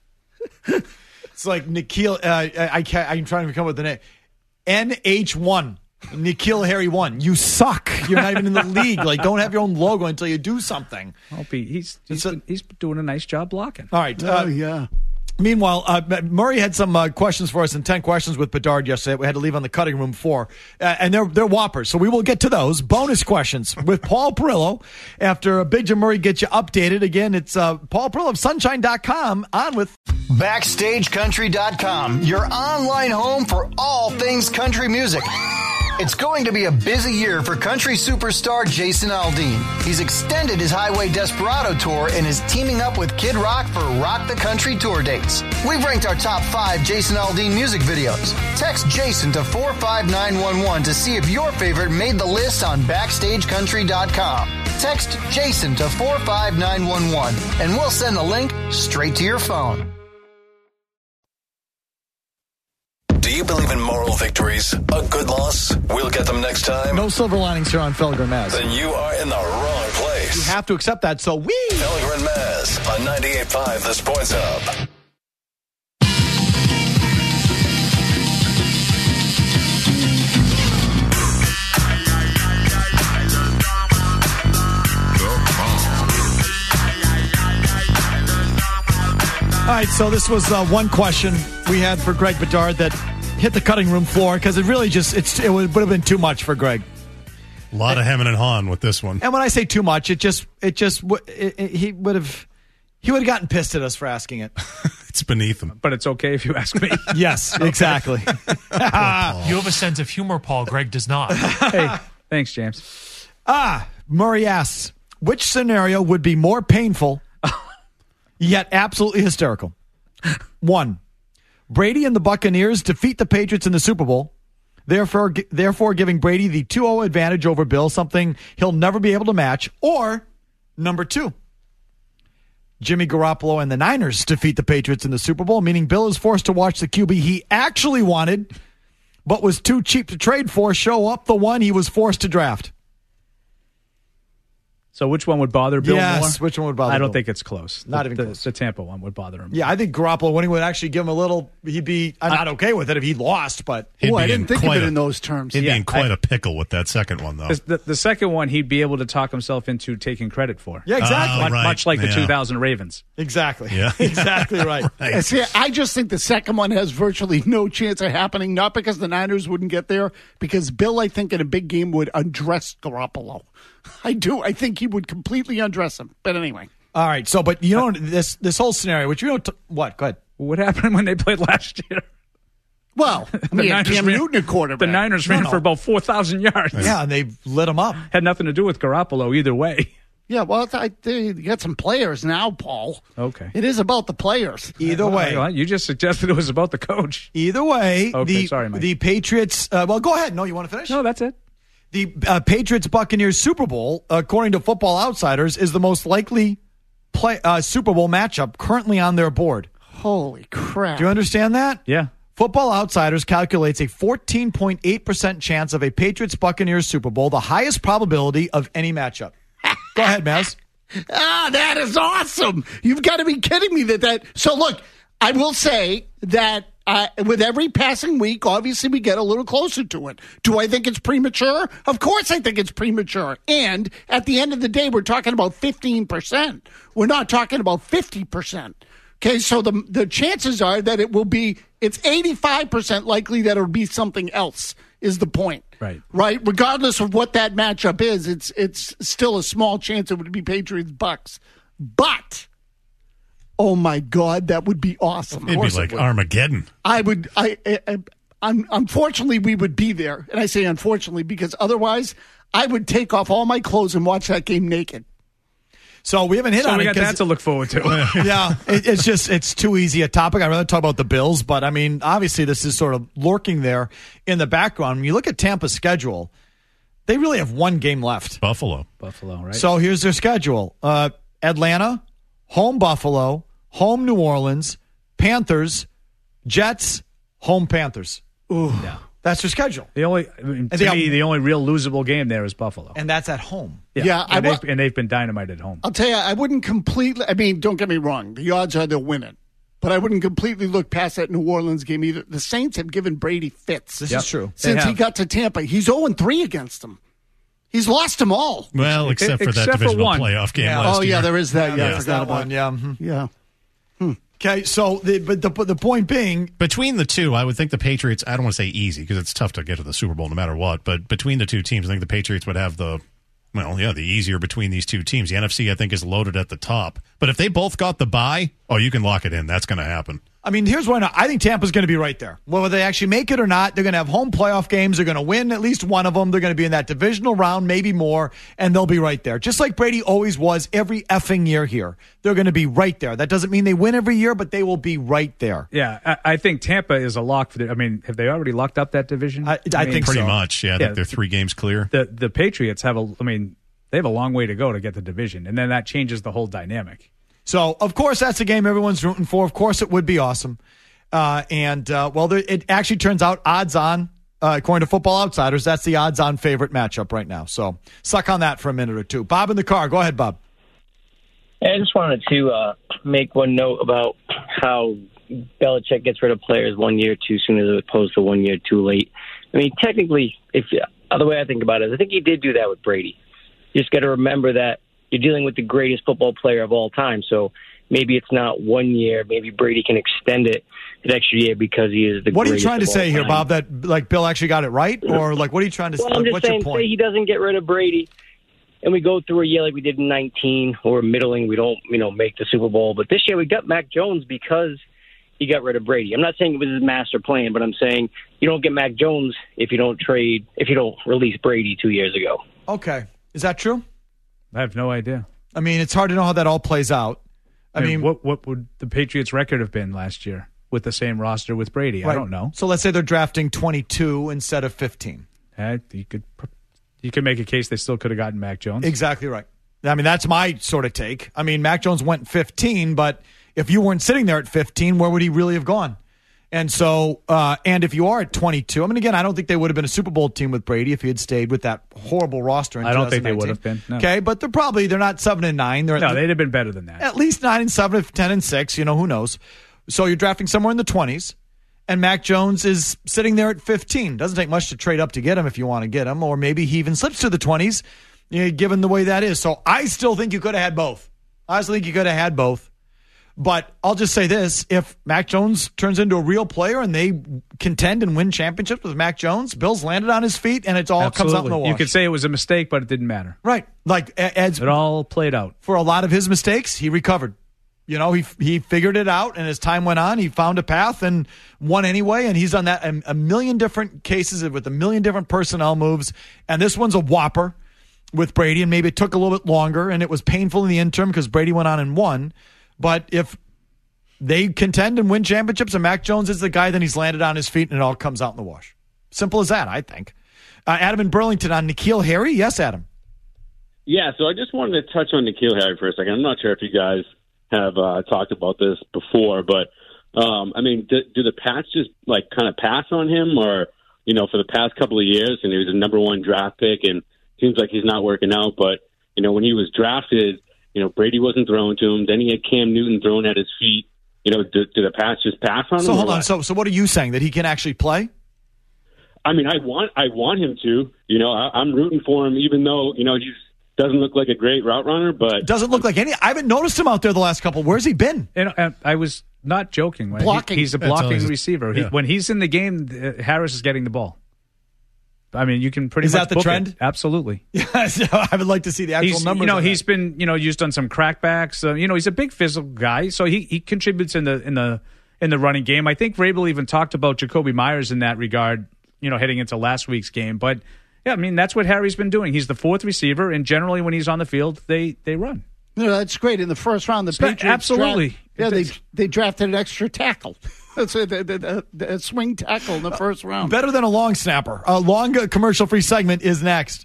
Speaker 4: It's like Nikhil. Uh, I, I can't, I'm trying to come up with the name. N H one. Nikhil Harry one. You suck. You're not even in the league. Like, don't have your own logo until you do something.
Speaker 6: I'll be, he's he's,
Speaker 4: It's a-
Speaker 6: been, he's doing a nice job blocking.
Speaker 4: All right. Uh,
Speaker 3: Oh yeah.
Speaker 4: Meanwhile, uh, Murray had some uh, questions for us and ten questions with Bedard yesterday. We had to leave on the cutting room floor. Uh, and they're, they're whoppers. So we will get to those. Bonus questions with Paul Perillo. After Big Jim Murray gets you updated. Again, it's uh, Paul Perillo of sunshine dot com on with
Speaker 7: Backstage Country dot com, your online home for all things country music. It's going to be a busy year for country superstar Jason Aldean. He's extended his Highway Desperado tour and is teaming up with Kid Rock for Rock the Country tour dates. We've ranked our top five Jason Aldean music videos. Text Jason to four five nine one one to see if your favorite made the list on Backstage Country dot com. Text Jason to four five nine one one and we'll send the link straight to your phone.
Speaker 2: Do you believe in moral victories? A good loss? We'll get them next time?
Speaker 4: no silver linings here on Felger Maz.
Speaker 2: Then you are in the wrong place.
Speaker 4: You have to accept that. So we.
Speaker 2: Felger and Maz on ninety-eight point five The Sports Hub.
Speaker 4: All right, so this was uh, one question we had for Greg Bedard that hit the cutting room floor because it really just it's it would, would have been too much for Greg.
Speaker 1: A lot of hemming and hawing with this one.
Speaker 4: And when I say too much, it just it just w- it, it, he would have he would have gotten pissed at us for asking it.
Speaker 1: It's beneath him.
Speaker 6: But it's okay if you ask me.
Speaker 4: Yes, exactly.
Speaker 11: You have a sense of humor, Paul. Greg does not.
Speaker 6: Hey, thanks, James.
Speaker 4: Ah, Murray asks, which scenario would be more painful yet absolutely hysterical? One, Brady and the Buccaneers defeat the Patriots in the Super Bowl, therefore, therefore giving Brady the two oh advantage over Bill, something he'll never be able to match. Or number two, Jimmy Garoppolo and the Niners defeat the Patriots in the Super Bowl, meaning Bill is forced to watch the Q B he actually wanted but was too cheap to trade for show up the one he was forced to draft.
Speaker 6: So which one would bother Bill
Speaker 4: yes,
Speaker 6: more?
Speaker 4: Yes, which one would bother
Speaker 6: I don't
Speaker 4: Bill?
Speaker 6: think it's close.
Speaker 4: Not
Speaker 6: the,
Speaker 4: even
Speaker 6: the,
Speaker 4: close.
Speaker 6: The Tampa one would bother him.
Speaker 4: Yeah, I think Garoppolo, when he would actually give him a little, he'd be I'm not okay with it if he lost, but
Speaker 3: oh, I didn't think of it
Speaker 1: a,
Speaker 3: in those terms.
Speaker 1: He'd
Speaker 6: Yeah,
Speaker 1: be in quite
Speaker 6: I,
Speaker 1: a pickle with that second one, though.
Speaker 6: The, the, the second one, he'd be able to talk himself into taking credit for.
Speaker 4: Yeah, exactly.
Speaker 1: Oh,
Speaker 6: much,
Speaker 1: right.
Speaker 6: much like the
Speaker 1: Yeah.
Speaker 6: two thousand Ravens.
Speaker 4: Exactly.
Speaker 1: Yeah.
Speaker 4: exactly right.
Speaker 1: Right.
Speaker 3: And see, I just think the second one has virtually no chance of happening, not because the Niners wouldn't get there, because Bill, I think, in a big game would undress Garoppolo. I do. I think he would completely undress him. But anyway.
Speaker 4: All right. So, but you know, this this whole scenario, which you know, t- what? Go ahead.
Speaker 6: What happened when they played last year?
Speaker 3: Well, I mean,
Speaker 6: Niners
Speaker 3: Cam
Speaker 6: ran-
Speaker 3: Newton at quarterback.
Speaker 6: The Niners ran
Speaker 4: No, no.
Speaker 6: for about four thousand yards.
Speaker 4: Yeah, and they lit him up.
Speaker 6: Had nothing to do with Garoppolo either way.
Speaker 3: Yeah, well, I, they got some players now, Paul.
Speaker 6: Okay.
Speaker 3: It is about the players.
Speaker 4: Either way.
Speaker 6: Well, you just suggested it was about the coach.
Speaker 4: Either way,
Speaker 6: Okay,
Speaker 4: the,
Speaker 6: sorry, Mike.
Speaker 4: the Patriots, uh, well, go ahead. No, you want to finish?
Speaker 6: No, that's it.
Speaker 4: The uh, Patriots-Buccaneers Super Bowl, according to Football Outsiders, is the most likely play uh, Super Bowl matchup currently on their board.
Speaker 3: Holy crap.
Speaker 4: Do you understand that?
Speaker 6: Yeah.
Speaker 4: Football Outsiders calculates a fourteen point eight percent chance of a Patriots-Buccaneers Super Bowl, the highest probability of any matchup. Go ahead, Maz.
Speaker 3: Ah, that is awesome. You've got to be kidding me that that. So, look, I will say that uh, with every passing week, obviously we get a little closer to it. Do I think it's premature? Of course I think it's premature. And at the end of the day, we're talking about fifteen percent. We're not talking about fifty percent. Okay, so the the chances are that it will be, it's eighty-five percent likely that it will be something else is the point.
Speaker 6: Right.
Speaker 3: Right? Regardless of what that matchup is, it's it's still a small chance it would be Patriots Bucks. But oh my God, that would be awesome.
Speaker 1: It'd be like Armageddon.
Speaker 3: I would I, I, I un, unfortunately we would be there. And I say unfortunately because otherwise I would take off all my clothes and watch that game naked.
Speaker 4: So we haven't hit
Speaker 6: So
Speaker 4: on
Speaker 6: we
Speaker 4: it.
Speaker 6: got that to look forward to.
Speaker 4: yeah, it, it's just it's too easy a topic. I'd rather talk about the Bills, but I mean, obviously this is sort of lurking there in the background. When you look at Tampa's schedule, they really have one game left.
Speaker 1: Buffalo.
Speaker 6: Buffalo, right?
Speaker 4: So here's their schedule: uh, Atlanta, home Buffalo, home New Orleans, Panthers, Jets, home Panthers. Ooh, yeah. That's their schedule.
Speaker 6: The only, I mean, to
Speaker 4: they
Speaker 6: me,
Speaker 4: have-
Speaker 6: the only real losable game there is Buffalo.
Speaker 4: And that's at home.
Speaker 6: Yeah,
Speaker 3: Yeah, I
Speaker 6: and,
Speaker 3: wa-
Speaker 6: they've, and they've been dynamite at home.
Speaker 3: I'll tell you, I wouldn't completely, I mean, don't get me wrong. The odds are they'll win it. But I wouldn't completely look past that New Orleans game either. The Saints have given Brady fits.
Speaker 4: This
Speaker 6: Yep.
Speaker 4: is true.
Speaker 6: They
Speaker 3: Since he
Speaker 6: have.
Speaker 3: got to Tampa. He's oh and three against them. He's lost them all.
Speaker 1: Well, except for
Speaker 6: Except
Speaker 1: that
Speaker 6: for
Speaker 1: divisional
Speaker 6: one.
Speaker 1: playoff game
Speaker 4: Yeah.
Speaker 1: last
Speaker 3: Oh,
Speaker 1: year.
Speaker 3: yeah, there is that. Yeah, I
Speaker 1: Yeah.
Speaker 3: forgot
Speaker 4: That
Speaker 3: about
Speaker 4: one, yeah. mhm.
Speaker 3: Yeah.
Speaker 4: Okay, so the but the but the point being,
Speaker 1: Between the two, I would think the Patriots, I don't want to say easy because it's tough to get to the Super Bowl no matter what, but between the two teams, I think the Patriots would have the, well, yeah, the easier between these two teams. The N F C, I think, is loaded at the top. But if they both got the bye, oh, you can lock it in. That's going to happen.
Speaker 4: I mean, here's why not. I think Tampa's going to be right there. Whether they actually make it or not, they're going to have home playoff games. They're going to win at least one of them. They're going to be in that divisional round, maybe more, and they'll be right there. Just like Brady always was every effing year here. They're going to be right there. That doesn't mean they win every year, but they will be right there.
Speaker 6: Yeah, I, I think Tampa is a lock for the. I mean, have they already locked up that division?
Speaker 4: I, I
Speaker 6: mean,
Speaker 4: think
Speaker 1: Pretty
Speaker 4: so.
Speaker 1: much, yeah. I
Speaker 6: Yeah.
Speaker 1: think they're three games clear.
Speaker 6: the the Patriots have a. I mean, they have a long way to go to get the division, and then that changes the whole dynamic.
Speaker 4: So, of course, that's a game everyone's rooting for. Of course, it would be awesome. Uh, and, uh, well, there, it actually turns out odds on, uh, according to Football Outsiders, that's the odds on favorite matchup right now. So, suck on that for a minute or two. Bob in the car. Go ahead, Bob.
Speaker 12: I just wanted to uh, make one note about how Belichick gets rid of players one year too soon as opposed to one year too late. I mean, technically, if uh, the way I think about it is I think he did do that with Brady. You just got to remember that you're dealing with the greatest football player of all time. So maybe it's not one year. Maybe Brady can extend it an extra year because he is the
Speaker 4: What are you
Speaker 12: greatest
Speaker 4: trying to
Speaker 12: of all
Speaker 4: say here,
Speaker 12: time.
Speaker 4: Bob, that like Bill actually got it right? Or like what are you trying to say?
Speaker 12: Well, I'm just
Speaker 4: What's
Speaker 12: saying,
Speaker 4: your point?
Speaker 12: say he doesn't get rid of Brady, and we go through a year like we did in nineteen, or middling, we don't, you know, make the Super Bowl. But this year we got Mac Jones because he got rid of Brady. I'm not saying it was his master plan, but I'm saying you don't get Mac Jones if you don't trade, if you don't release Brady two years ago.
Speaker 4: Okay. Is that true?
Speaker 6: I have no idea.
Speaker 4: I mean, it's hard to know how that all plays out. I,
Speaker 6: I mean,
Speaker 4: mean,
Speaker 6: what what would the Patriots' record have been last year with the same roster with Brady?
Speaker 4: right.
Speaker 6: I don't know.
Speaker 4: So let's say they're drafting twenty-two instead of fifteen.
Speaker 6: Uh, you could you could make a case they still could have gotten Mac Jones.
Speaker 4: Exactly right. I mean, that's my sort of take. I mean, Mac Jones went fifteen, but if you weren't sitting there at fifteen, where would he really have gone? And so, uh, and if you are at twenty-two, I mean, again, I don't think they would have been a Super Bowl team with Brady if he had stayed with that horrible roster. In
Speaker 6: I don't think they
Speaker 4: twenty nineteen.
Speaker 6: would have been. No.
Speaker 4: Okay, but they're probably they're not seven and nine. They're
Speaker 6: No,
Speaker 4: at,
Speaker 6: they'd have been better than that.
Speaker 4: at least nine and seven, ten and six. You know, who knows? So you're drafting somewhere in the twenties, and Mac Jones is sitting there at fifteen. Doesn't take much to trade up to get him if you want to get him, or maybe he even slips to the twenties, you know, given the way that is. So I still think you could have had both. I still think you could have had both. But I'll just say this. If Mac Jones turns into a real player and they contend and win championships with Mac Jones, Bill's landed on his feet and it all
Speaker 6: Absolutely.
Speaker 4: comes out in the wash.
Speaker 6: You could say it was a mistake, but it didn't matter.
Speaker 4: Right. Like, as
Speaker 6: it all played out.
Speaker 4: For a lot of his mistakes, he recovered. You know, he he figured it out, and as time went on, he found a path and won anyway, and he's done that a, a million different cases with a million different personnel moves, and this one's a whopper with Brady, and maybe it took a little bit longer, and it was painful in the interim because Brady went on and won. But if they contend and win championships and Mac Jones is the guy, then he's landed on his feet and it all comes out in the wash. Simple as that, I think. Uh, Adam in Burlington on N'Keal Harry. Yes, Adam.
Speaker 13: Yeah, so I just wanted to touch on N'Keal Harry for a second. I'm not sure if you guys have uh, talked about this before, but, um, I mean, do, do the Pats just, like, kind of pass on him? Or, you know, for the past couple of years, and he was a number one draft pick, and seems like he's not working out, but, you know, when he was drafted, you know, Brady wasn't throwing to him. Then he had Cam Newton thrown at his feet. You know, do, do the Pats just pass on him?
Speaker 4: So hold on.
Speaker 13: What?
Speaker 4: So, so what are you saying? That he can actually play?
Speaker 13: I mean, I want I want him to. You know, I, I'm rooting for him, even though, you know, he doesn't look like a great route runner. But
Speaker 4: doesn't look like any. I haven't noticed him out there the last couple. Where's he been?
Speaker 6: And, and I was not joking. When
Speaker 3: Blocking.
Speaker 6: He, he's a
Speaker 1: That's
Speaker 6: blocking
Speaker 1: always-
Speaker 6: receiver.
Speaker 1: yeah.
Speaker 6: He, when he's in the game, uh, Harris is getting the ball. I mean, you can pretty
Speaker 4: Is
Speaker 6: much
Speaker 4: that the
Speaker 6: book
Speaker 4: trend?
Speaker 6: it. Absolutely.
Speaker 4: Yeah, so I would like to see the actual
Speaker 6: He's,
Speaker 4: numbers.
Speaker 6: you know,
Speaker 4: on
Speaker 6: he's
Speaker 4: that.
Speaker 6: been, you know, used on some crackbacks. Uh, you know, he's a big physical guy, so he, he contributes in the in the in the running game. I think Vrabel even talked about Jacoby Myers in that regard. You know, heading into last week's game, but yeah, I mean that's what Harry's been doing. He's the fourth receiver, and generally when he's on the field, they they run.
Speaker 3: You know, that's great. In the first round, the
Speaker 6: Spe-
Speaker 3: Patriots
Speaker 6: absolutely.
Speaker 3: draft- yeah, they they drafted an extra tackle. That's a, a, a, a swing tackle in the first round.
Speaker 4: Better than a long snapper. A long uh, commercial-free segment is next.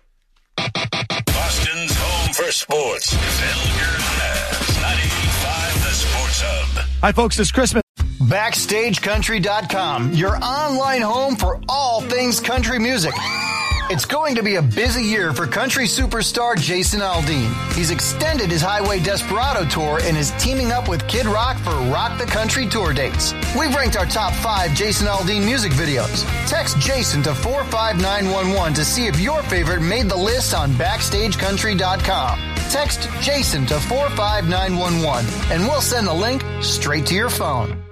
Speaker 2: Boston's home for sports. Felger and Maz, ninety-eight point five The Sports Hub.
Speaker 4: Hi, folks. It's Christmas.
Speaker 7: Backstage Country dot com, your online home for all things country music. It's going to be a busy year for country superstar Jason Aldean. He's extended his Highway Desperado tour and is teaming up with Kid Rock for Rock the Country tour dates. We've ranked our top five Jason Aldean music videos. Text Jason to four five nine one one to see if your favorite made the list on Backstage Country dot com. Text Jason to four five nine one one and we'll send the link straight to your phone.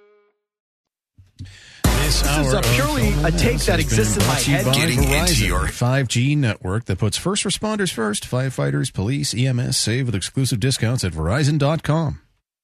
Speaker 1: This,
Speaker 14: This is
Speaker 1: hour
Speaker 14: a purely
Speaker 1: of
Speaker 14: a tape
Speaker 1: has
Speaker 14: that
Speaker 1: been
Speaker 14: exists in
Speaker 1: brought
Speaker 14: my
Speaker 1: to you
Speaker 14: head.
Speaker 1: by
Speaker 14: Getting
Speaker 1: Verizon,
Speaker 14: into your-
Speaker 1: five G network that puts first responders first. Firefighters, police, E M S save with exclusive discounts at Verizon dot com.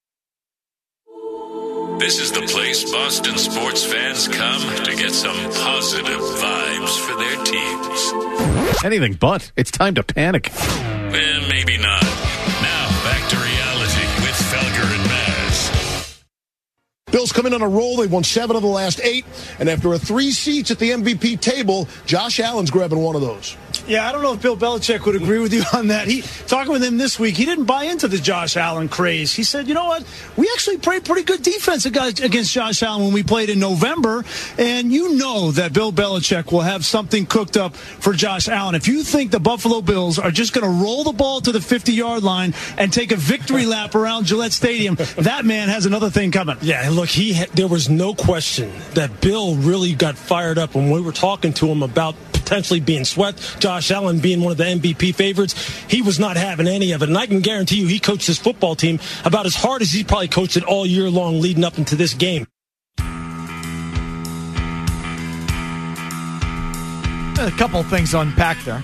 Speaker 2: This is the place Boston sports fans come to get some positive vibes for their teams.
Speaker 1: Anything but. It's time to panic.
Speaker 2: Well, maybe not. Now, back to reality with Felger and Maz.
Speaker 15: Bills come in on a roll. They won seven of the last eight. And after a three seats at the M V P table, Josh Allen's grabbing one of those.
Speaker 16: Yeah, I don't know if Bill Belichick would agree with you on that. He talking with him this week, he didn't buy into the Josh Allen craze. He said, you know what? We actually played pretty good defense against Josh Allen when we played in November. And you know that Bill Belichick will have something cooked up for Josh Allen. If you think the Buffalo Bills are just going to roll the ball to the fifty-yard line and take a victory lap around Gillette Stadium, that man has another thing coming.
Speaker 17: Yeah, look, he ha- there was no question that Bill really got fired up when we were talking to him about
Speaker 14: potentially being swept, Josh Allen being one of the M V P favorites. He was not having any of it. And I can guarantee you he coached his football team about as hard as he probably coached it all year long leading up into this game.
Speaker 4: A couple things to unpack there.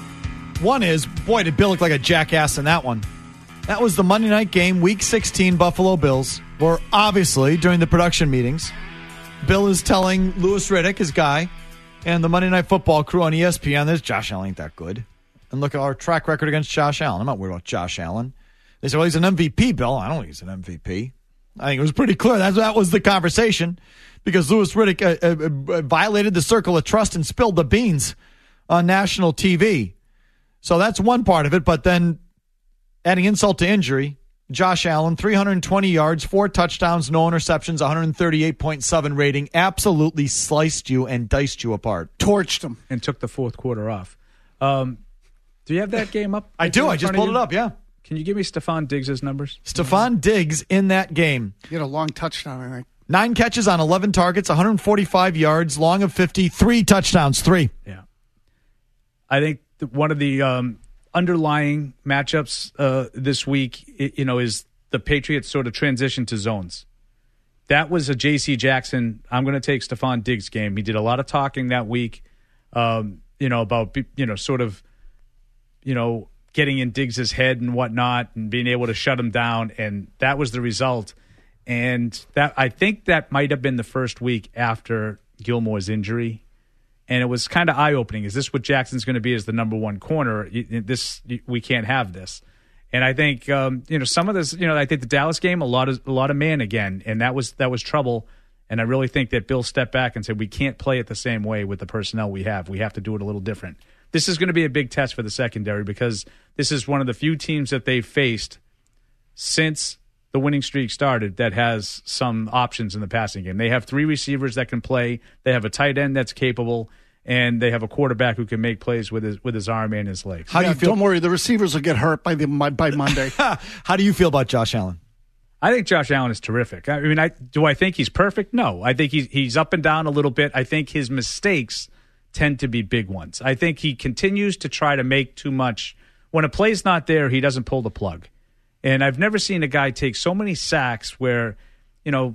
Speaker 4: One is, boy, did Bill look like a jackass in that one. That was the Monday night game, Week sixteen, Buffalo Bills, where obviously during the production meetings, Bill is telling Louis Riddick, his guy, and the Monday Night Football crew on E S P N, this Josh Allen ain't that good. And look at our track record against Josh Allen. I'm not worried about Josh Allen. They said, well, he's an M V P, Bill. I don't think he's an M V P. I think it was pretty clear. That, that was the conversation because Louis Riddick uh, uh, violated the circle of trust and spilled the beans on national T V. So that's one part of it. But then adding insult to injury, Josh Allen, three hundred twenty yards, four touchdowns, no interceptions, one thirty-eight point seven rating, absolutely sliced you and diced you apart.
Speaker 3: Torched him.
Speaker 6: And took the fourth quarter off. Um, do you have that game up?
Speaker 4: I do. I just pulled it up, yeah.
Speaker 6: Can you give me Stephon Diggs' numbers?
Speaker 4: Stephon Diggs in that game.
Speaker 3: He had a long touchdown, I think.
Speaker 4: Nine catches on eleven targets, one forty-five yards, long of fifty, three touchdowns, three.
Speaker 6: Yeah. I think one of the um, underlying matchups uh, this week, you know, is the Patriots sort of transition to zones. That was a J C Jackson, I'm going to take Stephon Diggs game. He did a lot of talking that week, um, you know, about, you know, sort of, you know, getting in Diggs' head and whatnot and being able to shut him down. And that was the result. And that I think that might have been the first week after Gilmore's injury. And it was kind of eye-opening. Is this what Jackson's going to be as the number one corner? This we can't have this. And I think um, you know some of this. You know, I think the Dallas game, a lot of a lot of man again, and that was that was trouble. And I really think that Bill stepped back and said we can't play it the same way with the personnel we have. We have to do it a little different. This is going to be a big test for the secondary because this is one of the few teams that they've faced since the winning streak started that has some options in the passing game. They have three receivers that can play. They have a tight end that's capable, and they have a quarterback who can make plays with his with his arm and his legs.
Speaker 3: How yeah, do you feel? Don't worry, the receivers will get hurt by the by Monday.
Speaker 4: How do you feel about Josh Allen?
Speaker 6: I think Josh Allen is terrific. I mean, I do I think he's perfect? No. I think he's he's up and down a little bit. I think his mistakes tend to be big ones. I think he continues to try to make too much. When a play's not there, he doesn't pull the plug. And I've never seen a guy take so many sacks where, you know,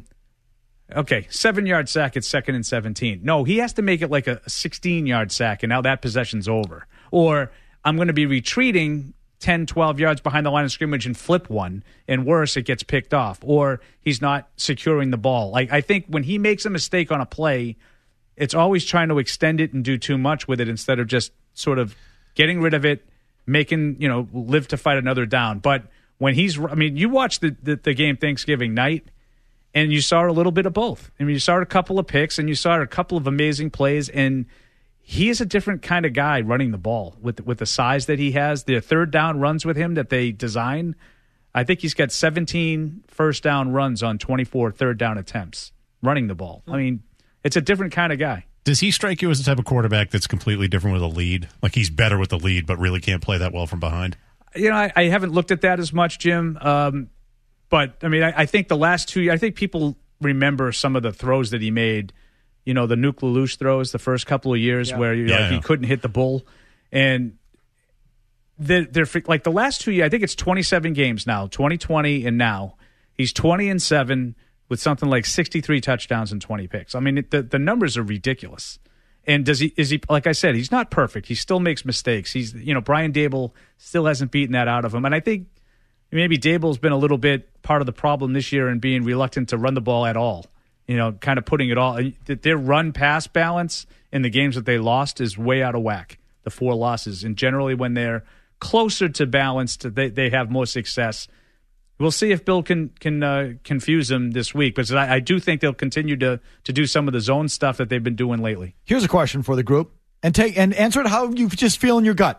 Speaker 6: okay, seven-yard sack at second and seventeen. No, he has to make it like a sixteen-yard sack, and now that possession's over. Or I'm going to be retreating ten, twelve yards behind the line of scrimmage and flip one, and worse, it gets picked off. Or he's not securing the ball. Like I think when he makes a mistake on a play, it's always trying to extend it and do too much with it instead of just sort of getting rid of it, making, you know, live to fight another down. But when he's, I mean, you watched the, the, the game Thanksgiving night, and you saw a little bit of both. I mean, you saw a couple of picks, and you saw a couple of amazing plays, and he is a different kind of guy running the ball with with the size that he has. The third down runs with him that they design, I think he's got seventeen first down runs on twenty-four third down attempts running the ball. I mean, it's a different kind of guy.
Speaker 1: Does he strike you as the type of quarterback that's completely different with a lead? Like he's better with the lead, but really can't play that well from behind?
Speaker 6: You know, I, I haven't looked at that as much, Jim. Um, but, I mean, I, I think the last two – I think people remember some of the throws that he made, you know, the Nuke Lelouch throws the first couple of years yeah. where you know,
Speaker 1: yeah,
Speaker 6: like,
Speaker 1: yeah.
Speaker 6: he couldn't hit the bull. And they're, they're – like the last two years – I think it's twenty-seven games now, twenty twenty and now. He's twenty and seven with something like sixty-three touchdowns and twenty picks. I mean, it, the, the numbers are ridiculous. And does he, is he, like I said, he's not perfect. He still makes mistakes. He's, you know, Brian Daboll still hasn't beaten that out of him. And I think maybe Daboll's been a little bit part of the problem this year in being reluctant to run the ball at all. You know, kind of putting it all, their run pass balance in the games that they lost is way out of whack, the four losses. And generally when they're closer to balanced, they, they have more success. We'll see if Bill can can uh, confuse them this week, because I, I do think they'll continue to to do some of the zone stuff that they've been doing lately.
Speaker 4: Here's a question for the group, and take and answer it how you just feel in your gut.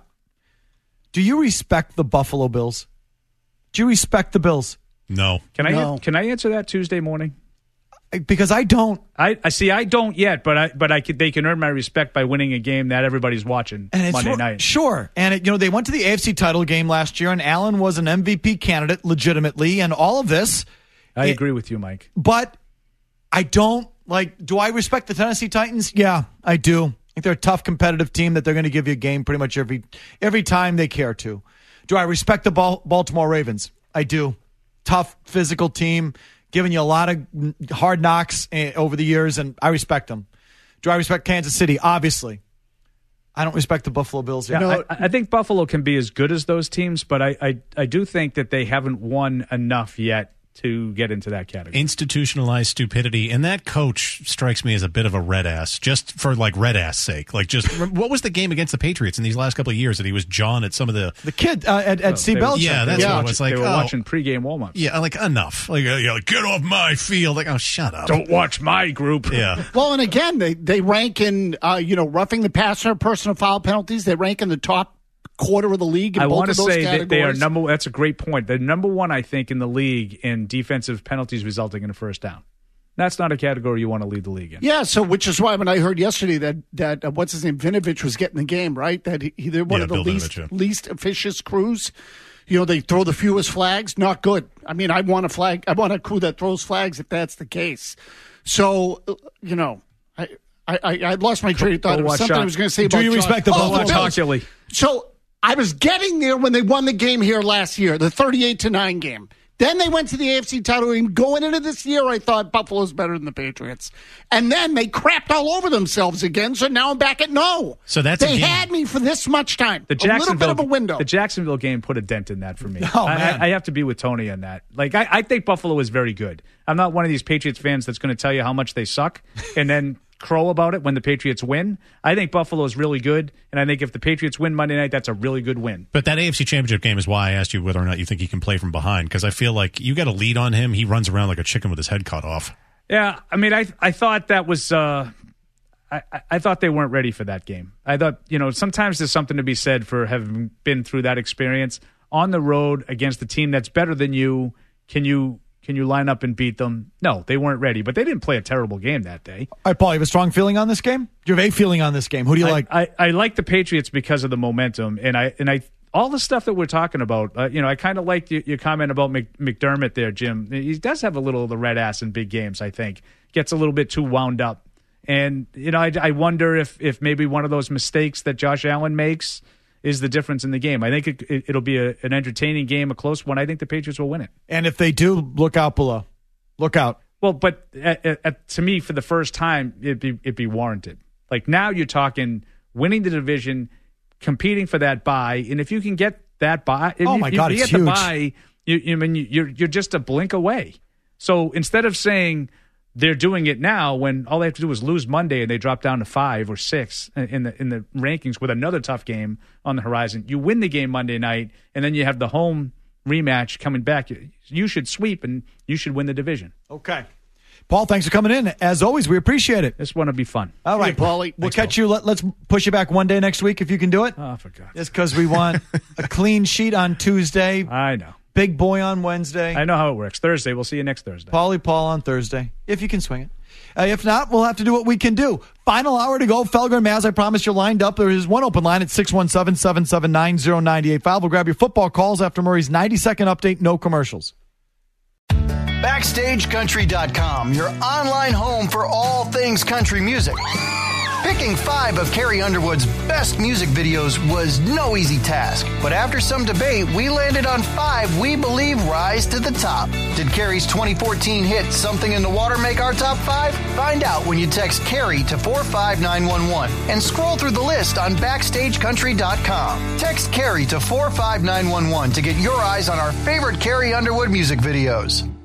Speaker 4: Do you respect the Buffalo Bills? Do you respect the Bills?
Speaker 1: No.
Speaker 6: Can I
Speaker 3: No.
Speaker 6: can I answer that Tuesday morning?
Speaker 4: Because I don't.
Speaker 6: I, I see. I don't yet, but I but I could, they can earn my respect by winning a game that everybody's watching
Speaker 4: And it's
Speaker 6: Monday
Speaker 4: sure,
Speaker 6: night.
Speaker 4: Sure. And, it, you know, they went to the A F C title game last year, and Allen was an M V P candidate legitimately, and all of this.
Speaker 6: I
Speaker 4: it,
Speaker 6: agree with you, Mike.
Speaker 4: But I don't, like, do I respect the Tennessee Titans? Yeah, I do. think they're a tough, competitive team that they're going to give you a game pretty much every every time they care to. Do I respect the Bal- Baltimore Ravens? I do. Tough, physical team, giving you a lot of hard knocks uh, over the years, and I respect them. Do I respect Kansas City? Obviously. I don't respect the Buffalo Bills yet.
Speaker 6: Yeah,
Speaker 4: I,
Speaker 6: I, I think Buffalo can be as good as those teams, but I, I, I do think that they haven't won enough yet to get into that category.
Speaker 1: Institutionalized stupidity, and that coach strikes me as a bit of a red ass, just for like red ass sake. Like, just what was the game against the Patriots in these last couple of years that he was jawing at some of the
Speaker 4: the kid uh, at, at
Speaker 6: oh,
Speaker 4: Steve
Speaker 6: Belichick?
Speaker 1: Yeah, that's
Speaker 6: yeah.
Speaker 1: what it was like.
Speaker 6: They were
Speaker 1: oh,
Speaker 6: watching pregame warm-ups.
Speaker 1: Yeah, like enough. Like, uh, you're like, get off my field. Like, oh, shut up.
Speaker 6: Don't watch my group.
Speaker 1: Yeah.
Speaker 3: Well, and again, they they rank in uh, you know roughing the passer, personal foul penalties. They rank in the top quarter of the league in
Speaker 6: I
Speaker 3: both
Speaker 6: want to
Speaker 3: of those
Speaker 6: say
Speaker 3: categories.
Speaker 6: that they are number. That's a great point. They're number one, I think, in the league in defensive penalties resulting in a first down. That's not a category you want to lead the league in.
Speaker 3: Yeah, so which is why when I heard yesterday that that uh, what's his name Vinovich was getting the game right, that he, they're one
Speaker 1: Yeah,
Speaker 3: of the
Speaker 1: Bill
Speaker 3: least
Speaker 1: Vinovich, yeah.
Speaker 3: least officious crews. You know, they throw the fewest flags. Not good. I mean, I want a flag. I want a crew that throws flags if that's the case. So, uh, you know, I I, I lost my train of thought. It was something I was going to say about
Speaker 4: Do you
Speaker 3: John-
Speaker 4: respect the
Speaker 3: oh,
Speaker 4: Buffalo
Speaker 3: the
Speaker 4: Bills?
Speaker 3: So I was getting there when they won the game here last year, the thirty-eight to nine game. Then they went to the A F C title game. Going into this year, I thought Buffalo's better than the Patriots. And then they crapped all over themselves again, so now I'm back at no.
Speaker 1: So that's a
Speaker 3: They
Speaker 1: game.
Speaker 3: had me for this much time.
Speaker 6: The
Speaker 3: a little bit
Speaker 6: Jacksonville,
Speaker 3: of a window.
Speaker 6: the Jacksonville game put a dent in that for me.
Speaker 4: Oh,
Speaker 6: I,
Speaker 4: man.
Speaker 6: I, I have to be with Tony on that. Like, I, I think Buffalo is very good. I'm not one of these Patriots fans that's going to tell you how much they suck and then crow about it when the Patriots win. I think Buffalo is really good, and I think if the Patriots win Monday night, that's a really good win.
Speaker 1: But that A F C Championship game is why I asked you whether or not you think he can play from behind, because I feel like you got a lead on him. He runs around like a chicken with his head cut off.
Speaker 6: Yeah, I mean, I I thought that was. Uh, I, I thought they weren't ready for that game. I thought, you know, sometimes there's something to be said for having been through that experience on the road against a team that's better than you. Can you can you line up and beat them? No, they weren't ready, but they didn't play a terrible game that day.
Speaker 4: All right, Paul, you have a strong feeling on this game? Do you have a feeling on this game? Who do you
Speaker 6: I,
Speaker 4: like?
Speaker 6: I, I like the Patriots because of the momentum, and I and I all the stuff that we're talking about. Uh, you know, I kind of liked your, your comment about Mc, McDermott there, Jim. He does have a little of the red ass in big games. I think gets a little bit too wound up, and you know, I, I wonder if if maybe one of those mistakes that Josh Allen makes is the difference in the game. I think it, it, it'll be a, an entertaining game, a close one. I think the Patriots will win it.
Speaker 4: And if they do, look out below. Look out.
Speaker 6: Well, but at, at, at, to me, for the first time, it'd be, it'd be warranted. Like now you're talking winning the division, competing for that bye, and if you can get that bye, if
Speaker 4: Oh,
Speaker 6: you,
Speaker 4: my
Speaker 6: if
Speaker 4: God,
Speaker 6: you
Speaker 4: it's
Speaker 6: get the
Speaker 4: huge.
Speaker 6: bye, you, you I mean you're you're just a blink away. So instead of saying they're doing it now, when all they have to do is lose Monday and they drop down to five or six in the in the rankings with another tough game on the horizon, you win the game Monday night, and then you have the home rematch coming back. You should sweep and you should win the division.
Speaker 4: Okay. Paul, thanks for coming in. As always, we appreciate it.
Speaker 6: This one will be fun.
Speaker 4: All right,
Speaker 3: Hey, Paulie.
Speaker 4: We'll
Speaker 3: Thanks,
Speaker 4: catch you. Let, let's push you back one day next week if you can do it.
Speaker 6: Oh, for God.
Speaker 4: Just because we want a clean sheet on Tuesday.
Speaker 6: I know.
Speaker 4: Big boy on Wednesday.
Speaker 6: I know how it works. Thursday. We'll see you next Thursday.
Speaker 4: Paulie Paul on Thursday, if you can swing it. Uh, if not, we'll have to do what we can do. Final hour to go. Felger and Maz, I promise you're lined up. There is one open line at six one seven, seven seven nine, zero nine eight five. We'll grab your football calls after Murray's ninety-second update. No commercials.
Speaker 7: Backstage Country dot com, your online home for all things country music. Picking five of Carrie Underwood's best music videos was no easy task, but after some debate, we landed on five we believe rise to the top. Did Carrie's twenty fourteen hit Something in the Water make our top five? Find out when you text Carrie to four five nine one one and scroll through the list on Backstage Country dot com. Text Carrie to four five nine one one to get your eyes on our favorite Carrie Underwood music videos.